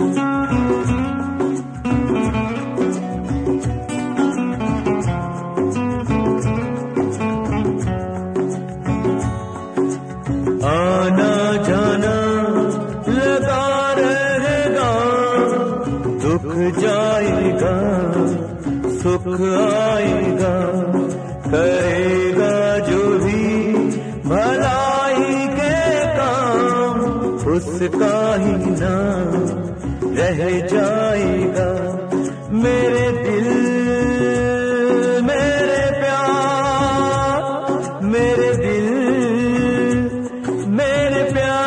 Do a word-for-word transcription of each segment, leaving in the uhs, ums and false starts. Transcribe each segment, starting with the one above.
आना जाना लगा रहेगा, दुख जाएगा सुख आएगा, करेगा जो भी भलाई के काम, उसका ही नाम रह जाएगा। मेरे दिल मेरे प्यार, मेरे दिल मेरे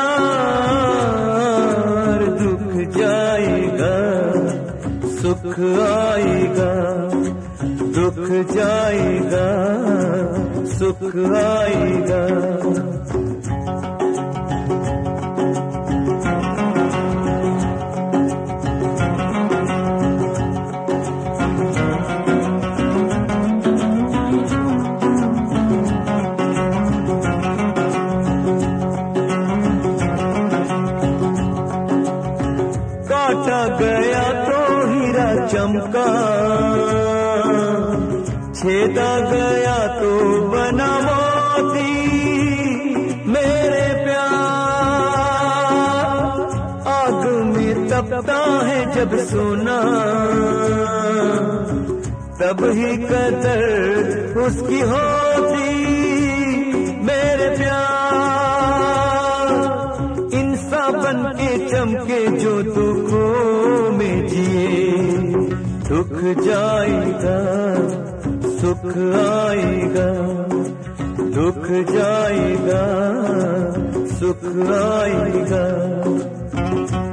प्यार, दुख जाएगा सुख आएगा, दुख जाएगा सुख आएगा। काटा गया तो हीरा चमका, छेदा गया तो बना मोती। मेरे प्यार आग में तपता है जब सोना, तब ही कदर उसकी होती। मेरे प्यार इंसान बन के चमके जो दुखों में जिए, दुख जाएगा सुख आएगा, दुख जाएगा सुख आएगा।